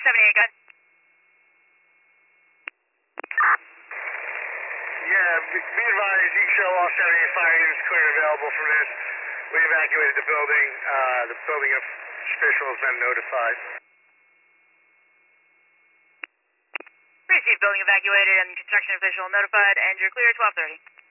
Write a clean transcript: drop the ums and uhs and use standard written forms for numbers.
78, good. Yeah, be advised, you show all 78 fire units clear and available from this. We evacuated the building. The building official has been notified. Received, building evacuated and construction official notified, and you're clear at 12:30.